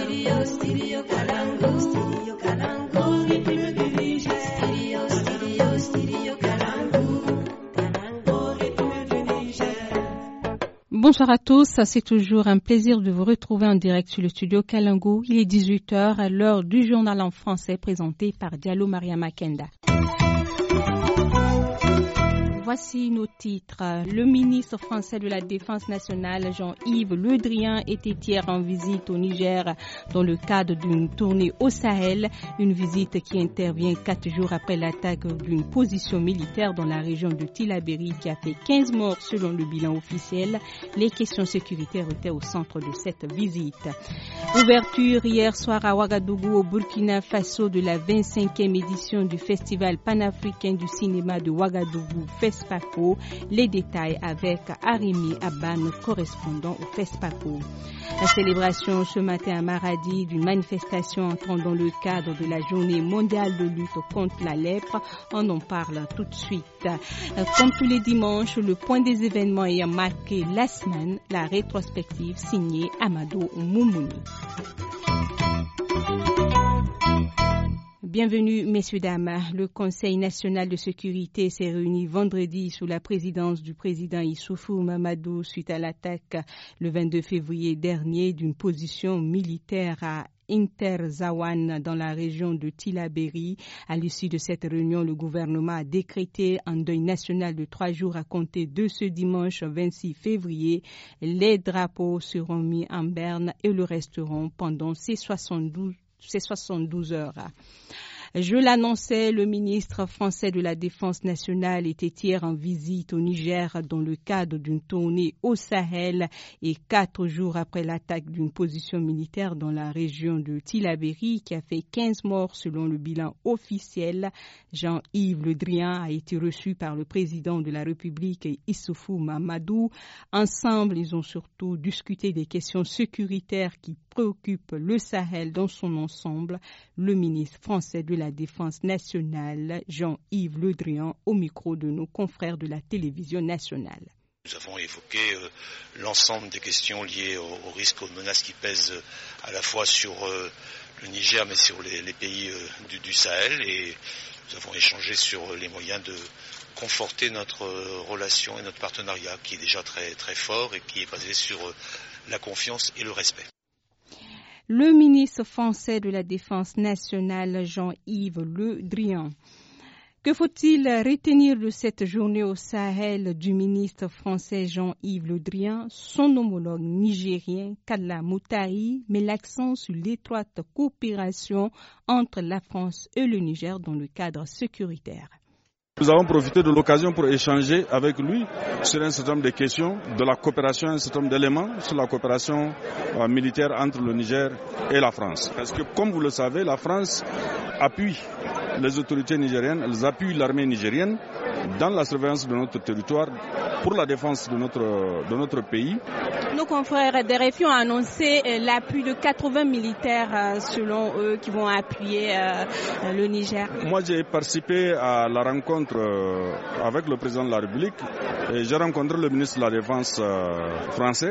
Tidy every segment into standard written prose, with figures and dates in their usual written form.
Bonsoir à tous, c'est toujours un plaisir de vous retrouver en direct sur le studio Kalangu. Il est 18h à l'heure du journal en français présenté par Diallo Maria Makenda. Voici nos titres. Le ministre français de la Défense nationale, Jean-Yves Le Drian, était hier en visite au Niger dans le cadre d'une tournée au Sahel, une visite qui intervient 4 jours après l'attaque d'une position militaire dans la région de Tillabéri qui a fait 15 morts selon le bilan officiel. Les questions sécuritaires étaient au centre de cette visite. Ouverture hier soir à Ouagadougou au Burkina Faso de la 25e édition du Festival panafricain du cinéma de Ouagadougou, FESPACO. Les détails avec Arimi Abban, correspondant au FESPACO. La célébration ce matin à Maradi d'une manifestation entrant dans le cadre de la journée mondiale de lutte contre la lèpre. On en parle tout de suite. Comme tous les dimanches, le point des événements ayant marqué la semaine, la rétrospective signée Amadou Moumouni. Bienvenue, messieurs, dames. Le Conseil national de sécurité s'est réuni vendredi sous la présidence du président Issoufou Mamadou suite à l'attaque le 22 février dernier d'une position militaire à Interzawan dans la région de Tillabéri. À l'issue de cette réunion, le gouvernement a décrété un deuil national de 3 jours à compter de ce dimanche 26 février. Les drapeaux seront mis en berne et le resteront pendant ces 72 heures. Je l'annonçais, le ministre français de la Défense nationale était hier en visite au Niger dans le cadre d'une tournée au Sahel et 4 jours après l'attaque d'une position militaire dans la région de Tillabéri qui a fait 15 morts selon le bilan officiel. Jean-Yves Le Drian a été reçu par le président de la République Issoufou Mamadou. Ensemble, ils ont surtout discuté des questions sécuritaires qui préoccupent le Sahel dans son ensemble. Le ministre français de la Défense nationale, Jean-Yves Le Drian, au micro de nos confrères de la télévision nationale. Nous avons évoqué l'ensemble des questions liées aux risques, aux menaces qui pèsent à la fois sur le Niger mais sur les pays du Sahel, et nous avons échangé sur les moyens de conforter notre relation et notre partenariat qui est déjà très, très fort et qui est basé sur la confiance et le respect. Le ministre français de la Défense nationale, Jean-Yves Le Drian. Que faut-il retenir de cette journée au Sahel du ministre français Jean-Yves Le Drian? Son homologue nigérien, Kalla Moutahi, met l'accent sur l'étroite coopération entre la France et le Niger dans le cadre sécuritaire. Nous avons profité de l'occasion pour échanger avec lui sur un certain nombre de questions, de la coopération, un certain nombre d'éléments sur la coopération militaire entre le Niger et la France. Parce que, comme vous le savez, la France appuie les autorités nigériennes, elles appuient l'armée nigérienne dans la surveillance de notre territoire pour la défense de notre pays. Nos confrères des RFI ont annoncé l'appui de 80 militaires, selon eux, qui vont appuyer le Niger. Moi, j'ai participé à la rencontre avec le président de la République et j'ai rencontré le ministre de la Défense français.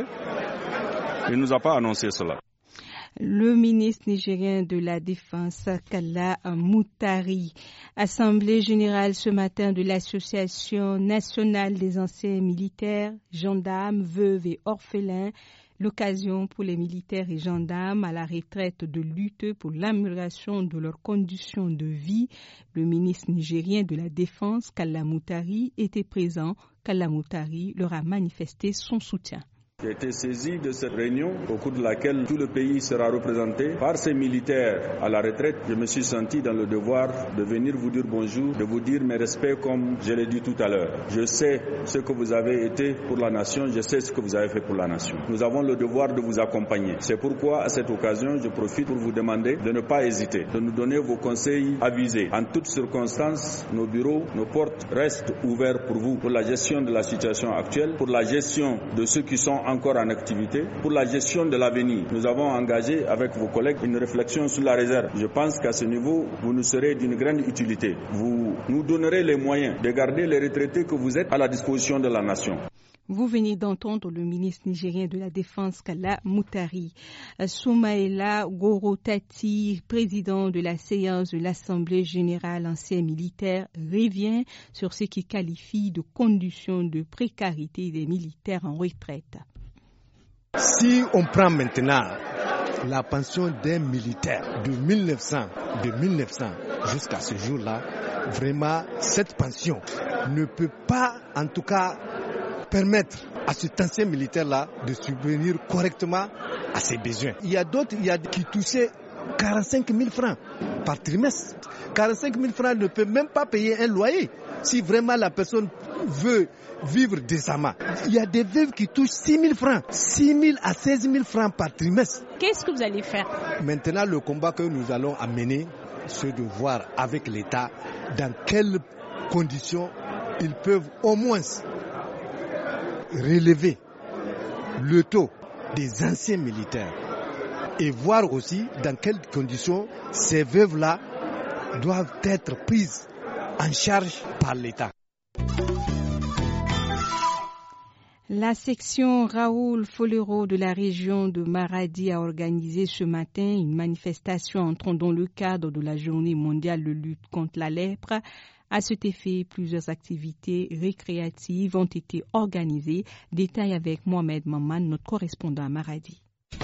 Il ne nous a pas annoncé cela. Le ministre nigérien de la Défense, Kalla Moutari. Assemblée générale ce matin de l'Association nationale des anciens militaires, gendarmes, veuves et orphelins. L'occasion pour les militaires et gendarmes à la retraite de lutter pour l'amélioration de leurs conditions de vie. Le ministre nigérien de la Défense, Kalla Moutari, était présent. Kalla Moutari leur a manifesté son soutien. J'ai été saisi de cette réunion au cours de laquelle tout le pays sera représenté par ces militaires à la retraite. Je me suis senti dans le devoir de venir vous dire bonjour, de vous dire mes respects comme je l'ai dit tout à l'heure. Je sais ce que vous avez été pour la nation, je sais ce que vous avez fait pour la nation. Nous avons le devoir de vous accompagner. C'est pourquoi à cette occasion, je profite pour vous demander de ne pas hésiter, de nous donner vos conseils avisés. En toutes circonstances, nos bureaux, nos portes restent ouverts pour vous, pour la gestion de la situation actuelle, pour la gestion de ceux qui sont encore en activité, pour la gestion de l'avenir. Nous avons engagé avec vos collègues une réflexion sur la réserve. Je pense qu'à ce niveau, vous nous serez d'une grande utilité. Vous nous donnerez les moyens de garder les retraités que vous êtes à la disposition de la nation. Vous venez d'entendre le ministre nigérien de la Défense, Kalla Moutari. Soumaïla Gorotati, président de la séance de l'Assemblée générale ancien militaire, revient sur ce qu'il qualifie de conditions de précarité des militaires en retraite. Si on prend maintenant la pension d'un militaire de 1900 jusqu'à ce jour-là, vraiment cette pension ne peut pas, en tout cas, permettre à cet ancien militaire-là de subvenir correctement à ses besoins. Il y a d'autres qui touchaient 45 000 francs par trimestre. 45 000 francs ne peuvent même pas payer un loyer si vraiment la personne veut vivre décemment. Il y a des veuves qui touchent 6 000 francs, 6 000 à 16 000 francs par trimestre. Qu'est-ce que vous allez faire? Maintenant, le combat que nous allons amener, c'est de voir avec l'État dans quelles conditions ils peuvent au moins relever le taux des anciens militaires et voir aussi dans quelles conditions ces veuves-là doivent être prises en charge par l'État. La section Raoul Folero de la région de Maradi a organisé ce matin une manifestation entrant dans le cadre de la journée mondiale de lutte contre la lèpre. À cet effet, plusieurs activités récréatives ont été organisées. Détail avec Mohamed Maman, notre correspondant à Maradi.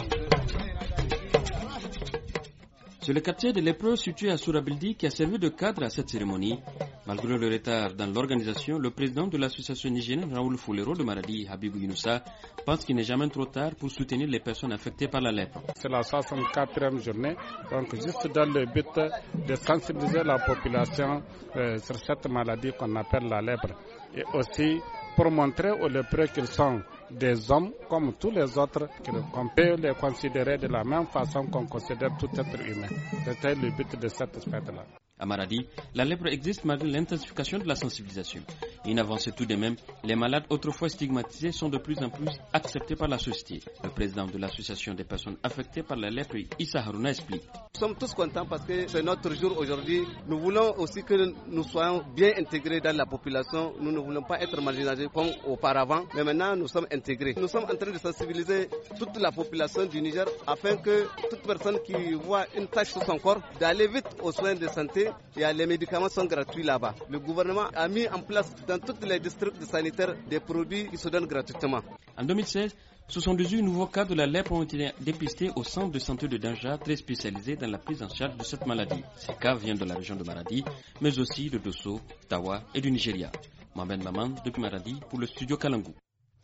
C'est le quartier de lépreux situé à Sourabildi qui a servi de cadre à cette cérémonie. Malgré le retard dans l'organisation, le président de l'association nigérienne Raoul Folero de Maradi, Habibou Younoussa, pense qu'il n'est jamais trop tard pour soutenir les personnes affectées par la lèpre. C'est la 64e journée, donc juste dans le but de sensibiliser la population sur cette maladie qu'on appelle la lèpre. Et aussi pour montrer aux lépreux qu'ils sont des hommes comme tous les autres, qu'on peut les considérer de la même façon qu'on considère tout être humain. C'était le but de cette fête-là. À Maradi, la lèpre existe malgré l'intensification de la sensibilisation. Une avancée tout de même, les malades autrefois stigmatisés sont de plus en plus acceptés par la société. Le président de l'association des personnes affectées par la lèpre, Issa Harouna, explique. Nous sommes tous contents parce que c'est notre jour aujourd'hui. Nous voulons aussi que nous soyons bien intégrés dans la population. Nous ne voulons pas être marginalisés comme auparavant, mais maintenant nous sommes intégrés. Nous sommes en train de sensibiliser toute la population du Niger afin que toute personne qui voit une tache sur son corps, d'aller vite aux soins de santé. Les médicaments sont gratuits là-bas. Le gouvernement a mis en place dans tous les districts sanitaires des produits qui se donnent gratuitement. En 2016, 78 nouveaux cas de la lèpre ont été dépistés au centre de santé de Danja, très spécialisé dans la prise en charge de cette maladie. Ces cas viennent de la région de Maradi, mais aussi de Dosso, Tawa et du Nigeria. Mohamed Maman, depuis Maradi, pour le studio Kalangou.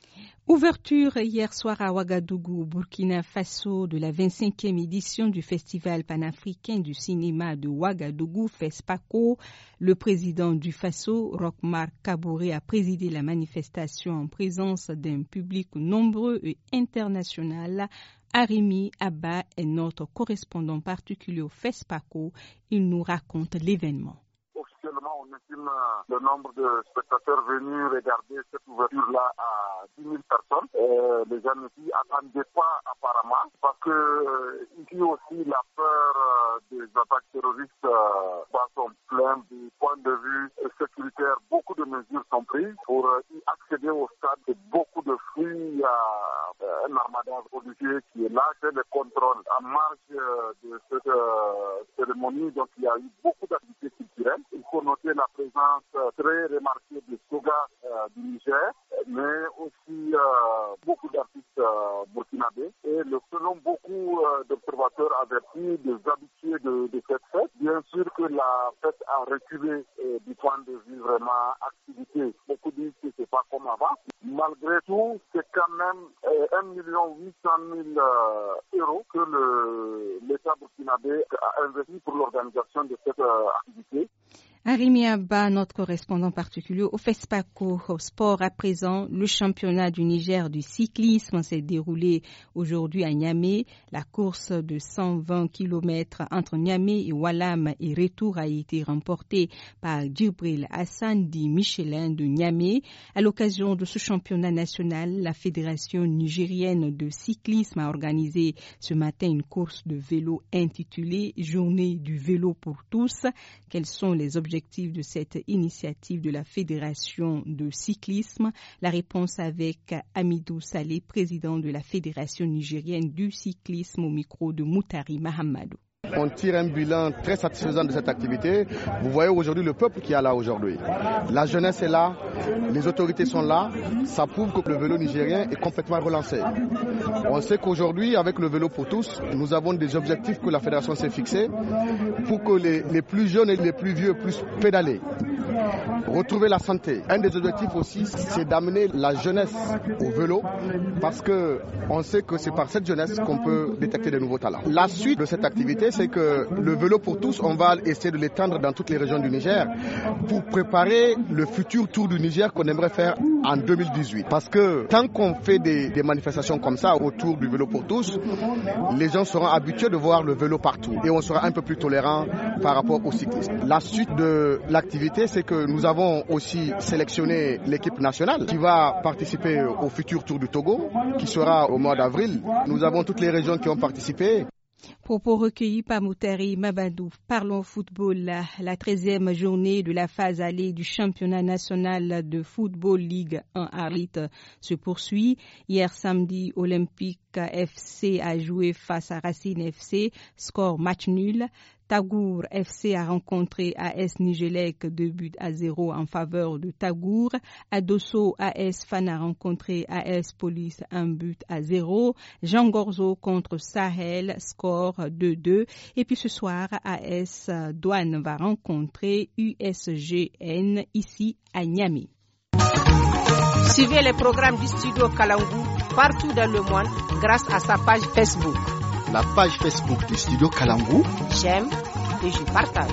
Ouverture hier soir à Ouagadougou, Burkina Faso, de la 25e édition du Festival panafricain du cinéma de Ouagadougou, FESPACO. Le président du Faso, Roch-Marc Kaboré, a présidé la manifestation en présence d'un public nombreux et international. Arimi Abba est notre correspondant particulier au FESPACO. Il nous raconte l'événement. Officiellement, on estime le nombre de spectateurs venus regarder cette ouverture-là à 10 000 personnes. Les gens ici n'attendaient pas apparemment parce que ici aussi la peur des attaques terroristes bat son plein du point de vue sécuritaire. Beaucoup de mesures sont prises pour y accéder au stade. Beaucoup de flux, il y a un armada policier qui est là, c'est le contrôle en marge de cette cérémonie. Donc il y a eu beaucoup d'activités culturelles. Il faut noter la présence très remarquée de Soga du Niger, mais aussi beaucoup d'artistes burkinabés. Et selon beaucoup d'observateurs avertis, des habitués de cette fête, bien sûr que la fête a reculé du point de vue vraiment activité. Beaucoup disent que c'est pas comme avant. Malgré tout, c'est quand même 1 800 000 euros que l'État burkinabé a investi pour l'organisation de cette activité. Arimi Abba, notre correspondant particulier au FESPACO, au sport à présent. Le championnat du Niger du cyclisme s'est déroulé aujourd'hui à Niamey. La course de 120 km entre Niamey et Walam et retour a été remportée par Djibril Hassan dit Michelin de Niamey. À l'occasion de ce championnat national, la Fédération nigérienne de cyclisme a organisé ce matin une course de vélo intitulée Journée du vélo pour tous. Quels sont les objectifs l'objectif de cette initiative de la Fédération de cyclisme? La réponse avec Amidou Saleh, président de la Fédération nigérienne du cyclisme, au micro de Moutari Mahamadou. On tire un bilan très satisfaisant de cette activité. Vous voyez aujourd'hui le peuple qui est là aujourd'hui. La jeunesse est là, les autorités sont là. Ça prouve que le vélo nigérien est complètement relancé. On sait qu'aujourd'hui, avec le vélo pour tous, nous avons des objectifs que la fédération s'est fixés pour que les plus jeunes et les plus vieux puissent pédaler, retrouver la santé. Un des objectifs aussi, c'est d'amener la jeunesse au vélo parce qu'on sait que c'est par cette jeunesse qu'on peut détecter de nouveaux talents. La suite de cette activité, c'est que le vélo pour tous, on va essayer de l'étendre dans toutes les régions du Niger pour préparer le futur tour du Niger qu'on aimerait faire en 2018. Parce que tant qu'on fait des manifestations comme ça autour du vélo pour tous, les gens seront habitués de voir le vélo partout et on sera un peu plus tolérant par rapport aux cyclistes. La suite de l'activité, c'est que nous avons aussi sélectionné l'équipe nationale qui va participer au futur tour du Togo, qui sera au mois d'avril. Nous avons toutes les régions qui ont participé. Propos recueillis par Moutari Mabadou. Parlons football. La 13e journée de la phase allée du championnat national de football Ligue 1 Arlit se poursuit. Hier samedi, Olympique FC a joué face à Racine FC. Score match nul. Tagour FC a rencontré AS Nigelec 2-0 en faveur de Tagour. À Dosso, AS Fan a rencontré AS Police 1-0. Jean Gorzo contre Sahel, score 2-2. Et puis ce soir, AS Douane va rencontrer USGN ici à Niamey. Suivez les programmes du studio Kalangu partout dans le monde grâce à sa page Facebook. La page Facebook du studio Kalangu. J'aime et je partage.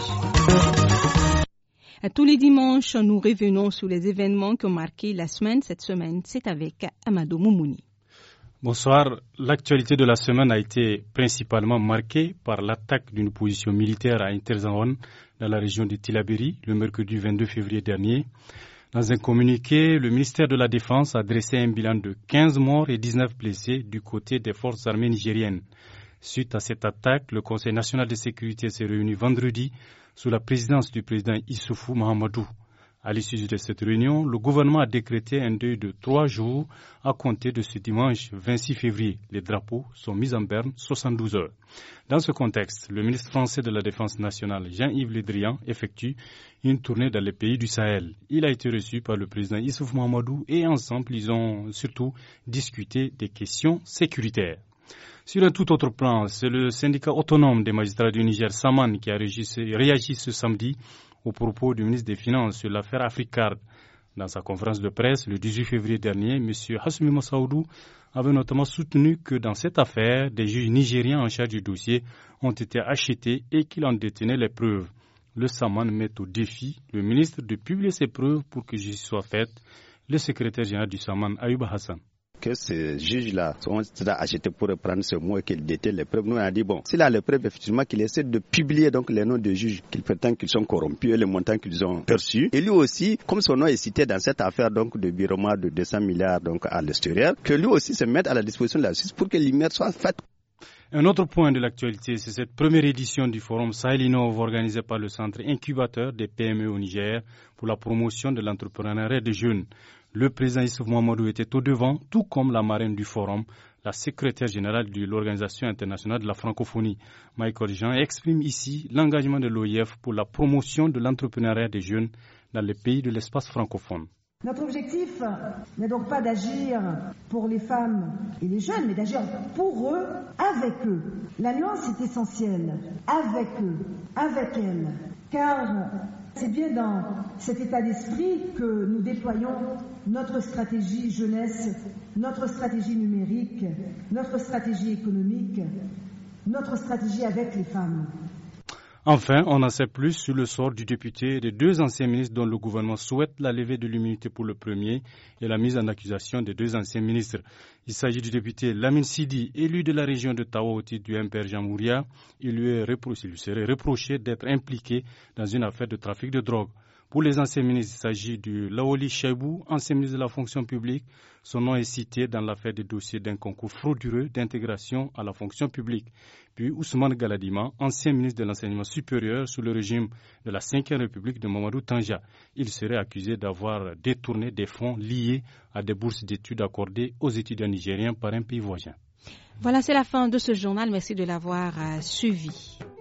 Tous les dimanches, nous revenons sur les événements qui ont marqué la semaine. Cette semaine, c'est avec Amadou Moumouni. Bonsoir. L'actualité de la semaine a été principalement marquée par l'attaque d'une position militaire à Interzahone dans la région de Tillabéri le mercredi 22 février dernier. Dans un communiqué, le ministère de la Défense a dressé un bilan de 15 morts et 19 blessés du côté des forces armées nigériennes. Suite à cette attaque, le Conseil national de sécurité s'est réuni vendredi sous la présidence du président Issoufou Mahamadou. À l'issue de cette réunion, le gouvernement a décrété un deuil de 3 jours à compter de ce dimanche 26 février. Les drapeaux sont mis en berne 72 heures. Dans ce contexte, le ministre français de la Défense nationale, Jean-Yves Le Drian, effectue une tournée dans les pays du Sahel. Il a été reçu par le président Issoufou Mahamadou et ensemble, ils ont surtout discuté des questions sécuritaires. Sur un tout autre plan, c'est le syndicat autonome des magistrats du Niger, Saman, qui a réagi ce samedi au propos du ministre des Finances sur l'affaire Africard. Dans sa conférence de presse le 18 février dernier, M. Hassoumi Massaoudou avait notamment soutenu que dans cette affaire, des juges nigériens en charge du dossier ont été achetés et qu'il en détenait les preuves. Le Saman met au défi le ministre de publier ces preuves pour que justice soit faite. Le secrétaire général du Saman, Ayouba Hassan. Que ces juges-là sont achetés pour reprendre ce mot et qu'ils détiennent les preuves. Nous, on a dit, bon, s'il a les preuves, effectivement, qu'il essaie de publier donc les noms des juges qu'ils prétendent qu'ils sont corrompus et les montants qu'ils ont perçus. Et lui aussi, comme son nom est cité dans cette affaire donc de virement de 200 milliards donc à l'extérieur, que lui aussi se mette à la disposition de la justice pour que l'IMER soit faite. Un autre point de l'actualité, c'est cette première édition du forum Sahel Innov organisé par le centre incubateur des PME au Niger pour la promotion de l'entrepreneuriat des jeunes. Le président Issoufou Mahamadou était au devant, tout comme la marraine du forum, la secrétaire générale de l'Organisation internationale de la francophonie. Michael Jean exprime ici l'engagement de l'OIF pour la promotion de l'entrepreneuriat des jeunes dans les pays de l'espace francophone. Notre objectif n'est donc pas d'agir pour les femmes et les jeunes, mais d'agir pour eux, avec eux. La nuance est essentielle, avec eux, avec elles, car c'est bien dans cet état d'esprit que nous déployons notre stratégie jeunesse, notre stratégie numérique, notre stratégie économique, notre stratégie avec les femmes. Enfin, on en sait plus sur le sort du député et des 2 anciens ministres dont le gouvernement souhaite la levée de l'immunité pour le premier et la mise en accusation des 2 anciens ministres. Il s'agit du député Lamine Sidi, élu de la région de Tawa au titre du MPR Jean Mouria. Il lui serait reproché d'être impliqué dans une affaire de trafic de drogue. Pour les anciens ministres, il s'agit de Laoli Chaibou, ancien ministre de la fonction publique, Son nom est cité dans l'affaire des dossiers d'un concours frauduleux d'intégration à la fonction publique. Puis Ousmane Galadima, ancien ministre de l'Enseignement supérieur sous le régime de la Ve République de Mamadou Tanja. Il serait accusé d'avoir détourné des fonds liés à des bourses d'études accordées aux étudiants nigériens par un pays voisin. Voilà, c'est la fin de ce journal. Merci de l'avoir suivi.